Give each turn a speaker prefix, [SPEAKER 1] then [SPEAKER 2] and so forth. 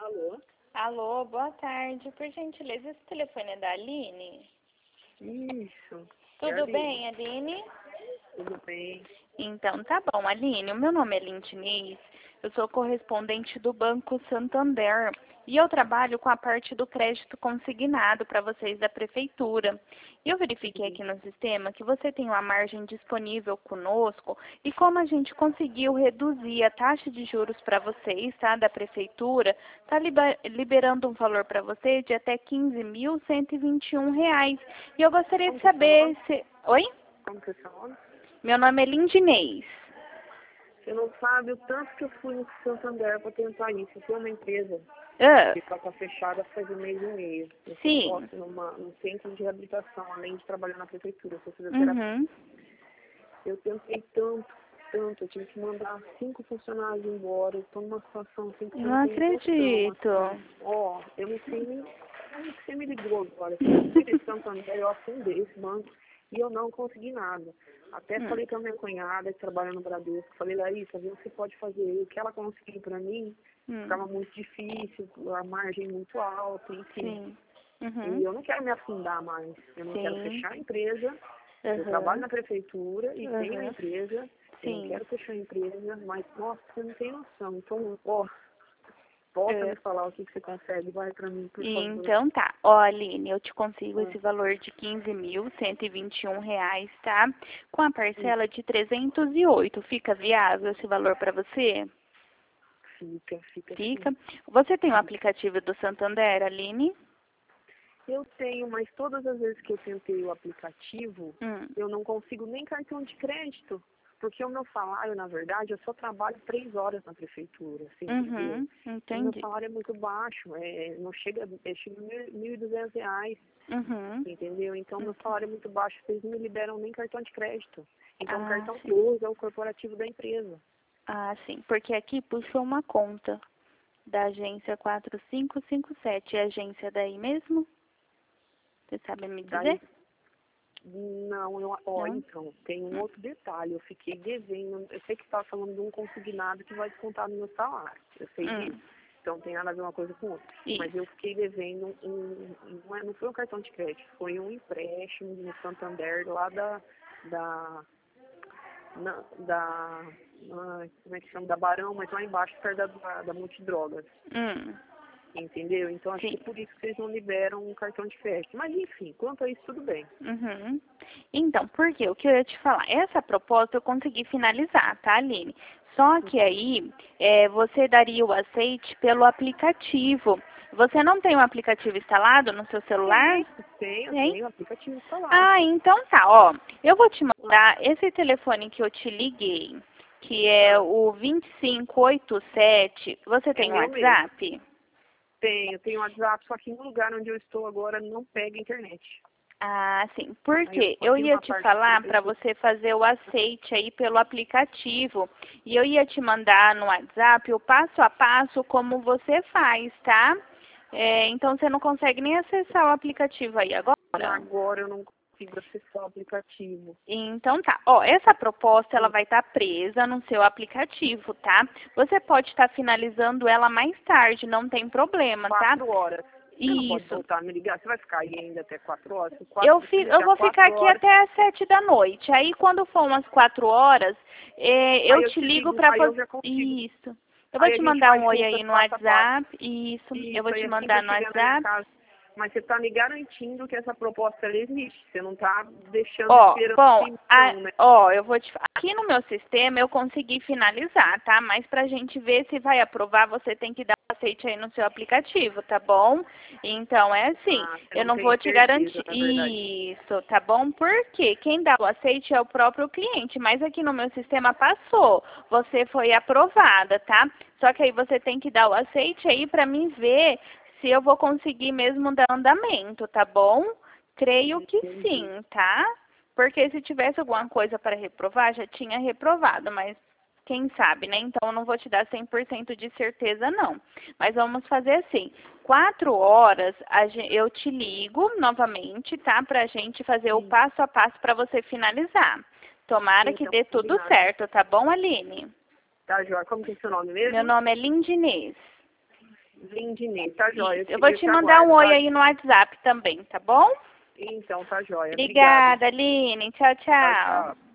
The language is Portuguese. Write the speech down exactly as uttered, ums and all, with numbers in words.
[SPEAKER 1] Alô?
[SPEAKER 2] Alô, boa tarde. Por gentileza, esse telefone é da Aline?
[SPEAKER 1] Isso. É a
[SPEAKER 2] Tudo
[SPEAKER 1] Aline.
[SPEAKER 2] bem, Aline?
[SPEAKER 1] Tudo bem.
[SPEAKER 2] Então, tá bom, Aline. O meu nome é Lindinês. Eu sou correspondente do Banco Santander e eu trabalho com a parte do crédito consignado para vocês da prefeitura. E eu verifiquei aqui no sistema que você tem uma margem disponível conosco e como a gente conseguiu reduzir a taxa de juros para vocês, tá, da prefeitura, tá liberando um valor para vocês de até quinze mil cento e vinte e um reais. E eu gostaria
[SPEAKER 1] Como
[SPEAKER 2] de
[SPEAKER 1] que é seu
[SPEAKER 2] saber
[SPEAKER 1] nome?
[SPEAKER 2] se... Oi?
[SPEAKER 1] Como que é seu nome?
[SPEAKER 2] Meu nome é Lindinês.
[SPEAKER 1] Você não sabe o tanto que eu fui no Santander para tentar isso. Eu tenho uma empresa
[SPEAKER 2] Ah,
[SPEAKER 1] que está fechada faz um mês e meio. Eu sou
[SPEAKER 2] sim.
[SPEAKER 1] sócio numa, num centro de reabilitação, além de trabalhar na prefeitura. Eu sou fisioterapeuta.
[SPEAKER 2] Uhum.
[SPEAKER 1] Eu tentei tanto, tanto. Eu tive que mandar cinco funcionários embora. Eu estou numa situação assim que você
[SPEAKER 2] Não
[SPEAKER 1] não tem noção.
[SPEAKER 2] acredito.
[SPEAKER 1] Assim. Ó, eu não sei nem como que você me ligou agora. Se eu tivesse Santander, eu afundei esse banco. E eu não consegui nada. Até
[SPEAKER 2] Hum.
[SPEAKER 1] falei com a minha cunhada que trabalha no Bradesco. Falei, Larissa, vê o que você pode fazer. O que ela conseguiu para mim
[SPEAKER 2] Hum.
[SPEAKER 1] ficava muito difícil, a margem muito alta, enfim.
[SPEAKER 2] Sim.
[SPEAKER 1] E
[SPEAKER 2] Uhum.
[SPEAKER 1] eu não quero me afundar mais. Eu não quero
[SPEAKER 2] Sim.
[SPEAKER 1] fechar a empresa. Eu trabalho
[SPEAKER 2] Uhum.
[SPEAKER 1] na prefeitura e tenho uma
[SPEAKER 2] Uhum.
[SPEAKER 1] empresa. Eu não
[SPEAKER 2] Sim.
[SPEAKER 1] quero fechar a empresa, mas, nossa, você não tem noção. Então, ó, possa
[SPEAKER 2] É.
[SPEAKER 1] me falar o que, que você consegue. Vai para mim, por favor.
[SPEAKER 2] Então tá. Ó, Aline, eu te consigo
[SPEAKER 1] Ah,
[SPEAKER 2] esse valor de quinze mil cento e vinte e um reais, tá? Com a
[SPEAKER 1] isso.
[SPEAKER 2] parcela de trezentos e oito. Fica viável esse valor para você?
[SPEAKER 1] Fica, fica sim.
[SPEAKER 2] Fica. Você tem o aplicativo do Santander, Aline?
[SPEAKER 1] Eu tenho, mas todas as vezes que eu tentei o aplicativo,
[SPEAKER 2] Hum.
[SPEAKER 1] eu não consigo nem cartão de crédito. Porque o meu salário, na verdade, eu só trabalho três horas na prefeitura, você entendeu?
[SPEAKER 2] Uhum.
[SPEAKER 1] E meu
[SPEAKER 2] Entendi.
[SPEAKER 1] salário é muito baixo, é, não chega, é, chega a mil- mil e duzentos reais,
[SPEAKER 2] Uhum.
[SPEAKER 1] entendeu? Então, meu
[SPEAKER 2] Ent-
[SPEAKER 1] salário é muito baixo, vocês não me liberam nem cartão de crédito. Então, o
[SPEAKER 2] Ah,
[SPEAKER 1] cartão que
[SPEAKER 2] sim.
[SPEAKER 1] eu uso é o corporativo da empresa.
[SPEAKER 2] Ah, sim. Porque aqui puxou uma conta da agência quatro cinco cinco sete. É a agência daí mesmo? Você sabe me
[SPEAKER 1] Daí,
[SPEAKER 2] dizer?
[SPEAKER 1] não, eu, ó,
[SPEAKER 2] Não?
[SPEAKER 1] então, tem um outro detalhe, eu fiquei devendo, eu sei que você estava falando de um consignado que vai descontar no meu salário, eu sei
[SPEAKER 2] Hum.
[SPEAKER 1] disso, então tem nada a ver uma coisa com outra, mas
[SPEAKER 2] Isso.
[SPEAKER 1] eu fiquei devendo um, um- não, é- não foi um cartão de crédito, foi um empréstimo no Santander lá da, da, na- da, ai, como é que chama, da Barão, mas lá embaixo, perto da, da, da Multidrogas.
[SPEAKER 2] Hum.
[SPEAKER 1] Entendeu? Então acho que
[SPEAKER 2] Sim.
[SPEAKER 1] é por isso que vocês não liberam um cartão de crédito. Mas enfim, quanto a isso, tudo bem.
[SPEAKER 2] Uhum. Então, por quê? O que eu ia te falar? Essa proposta eu consegui finalizar, tá, Aline? Só que aí é, você daria o aceite pelo aplicativo. Você não tem o aplicativo instalado no seu celular?
[SPEAKER 1] Tenho, tenho,
[SPEAKER 2] Tem?
[SPEAKER 1] tenho o aplicativo instalado.
[SPEAKER 2] Ah, então tá, ó. Eu vou te
[SPEAKER 1] Ah,
[SPEAKER 2] mandar esse telefone que eu te liguei, que é
[SPEAKER 1] ah,
[SPEAKER 2] o vinte e cinco oitenta e sete. Você
[SPEAKER 1] é
[SPEAKER 2] tem
[SPEAKER 1] meu mesmo.
[SPEAKER 2] WhatsApp?
[SPEAKER 1] Tenho, tenho WhatsApp, só que no lugar onde eu estou agora não pega internet.
[SPEAKER 2] Ah, sim.
[SPEAKER 1] Aí eu
[SPEAKER 2] Porque
[SPEAKER 1] tô
[SPEAKER 2] eu
[SPEAKER 1] aqui
[SPEAKER 2] ia
[SPEAKER 1] numa
[SPEAKER 2] te
[SPEAKER 1] parte da
[SPEAKER 2] falar para
[SPEAKER 1] prefeitura.
[SPEAKER 2] você fazer o aceite aí pelo aplicativo. E eu ia te mandar no WhatsApp o passo a passo como você faz, tá? É, então você não consegue nem acessar o aplicativo aí agora?
[SPEAKER 1] Agora eu não consigo acessar o aplicativo.
[SPEAKER 2] Então tá. Ó, essa proposta ela
[SPEAKER 1] Hum,
[SPEAKER 2] vai estar presa no seu aplicativo, tá? Você pode estar finalizando ela mais tarde, não tem problema, tá?
[SPEAKER 1] Quatro horas. Você não pode
[SPEAKER 2] Isso.
[SPEAKER 1] voltar a me ligar? Você vai ficar aí ainda até quatro horas? Se quatro,
[SPEAKER 2] Eu,
[SPEAKER 1] se
[SPEAKER 2] fi, eu
[SPEAKER 1] ligar
[SPEAKER 2] vou ficar
[SPEAKER 1] quatro
[SPEAKER 2] aqui
[SPEAKER 1] horas,
[SPEAKER 2] até às sete da noite. Aí quando for umas quatro horas, eh, eu
[SPEAKER 1] aí eu
[SPEAKER 2] te
[SPEAKER 1] te
[SPEAKER 2] ligo
[SPEAKER 1] ligo,
[SPEAKER 2] para
[SPEAKER 1] aí eu
[SPEAKER 2] fazer.
[SPEAKER 1] já consigo.
[SPEAKER 2] Isso. Eu vou
[SPEAKER 1] Aí a
[SPEAKER 2] te
[SPEAKER 1] gente
[SPEAKER 2] mandar
[SPEAKER 1] vai
[SPEAKER 2] um oi
[SPEAKER 1] juntas
[SPEAKER 2] aí no
[SPEAKER 1] passo a passo.
[SPEAKER 2] WhatsApp. Isso. Eu vou
[SPEAKER 1] Isso, aí
[SPEAKER 2] te
[SPEAKER 1] assim que eu
[SPEAKER 2] mandar no
[SPEAKER 1] chegar na minha
[SPEAKER 2] WhatsApp.
[SPEAKER 1] casa. Mas você está me garantindo que essa proposta ela existe. Você não está deixando
[SPEAKER 2] Ó,
[SPEAKER 1] esperando
[SPEAKER 2] bom, a-
[SPEAKER 1] definição, né?
[SPEAKER 2] ó, eu vou te fa- aqui no meu sistema eu consegui finalizar, tá? Mas pra gente ver se vai aprovar, você tem que dar o aceite aí no seu aplicativo, tá bom? Então é assim,
[SPEAKER 1] Ah, você
[SPEAKER 2] eu
[SPEAKER 1] não
[SPEAKER 2] não
[SPEAKER 1] tem
[SPEAKER 2] vou te
[SPEAKER 1] certeza,
[SPEAKER 2] garantir
[SPEAKER 1] na verdade.
[SPEAKER 2] isso, tá bom? Porque quem dá o aceite é o próprio cliente, mas aqui no meu sistema passou, você foi aprovada, tá? Só que aí você tem que dar o aceite aí pra mim ver se eu vou conseguir mesmo dar andamento, tá bom? Creio que
[SPEAKER 1] Entendi.
[SPEAKER 2] sim, tá? Porque se tivesse alguma coisa para reprovar, já tinha reprovado, mas quem sabe, né? Então eu não vou te dar cem por cento de certeza, não. Mas vamos fazer assim, quatro horas a gen- eu te ligo novamente, tá? Pra gente fazer o
[SPEAKER 1] Sim.
[SPEAKER 2] passo a passo para você finalizar. Tomara que
[SPEAKER 1] Então,
[SPEAKER 2] dê tudo
[SPEAKER 1] combinado.
[SPEAKER 2] certo, tá bom, Aline?
[SPEAKER 1] Tá, Joia? Como que é seu nome
[SPEAKER 2] Meu
[SPEAKER 1] mesmo?
[SPEAKER 2] nome é Lindinês.
[SPEAKER 1] Lindinei, tá joia.
[SPEAKER 2] Eu vou te mandar um oi aí no WhatsApp também, tá bom?
[SPEAKER 1] Então, tá joia.
[SPEAKER 2] Obrigada, Aline. Tchau, tchau.
[SPEAKER 1] Tchau, tchau.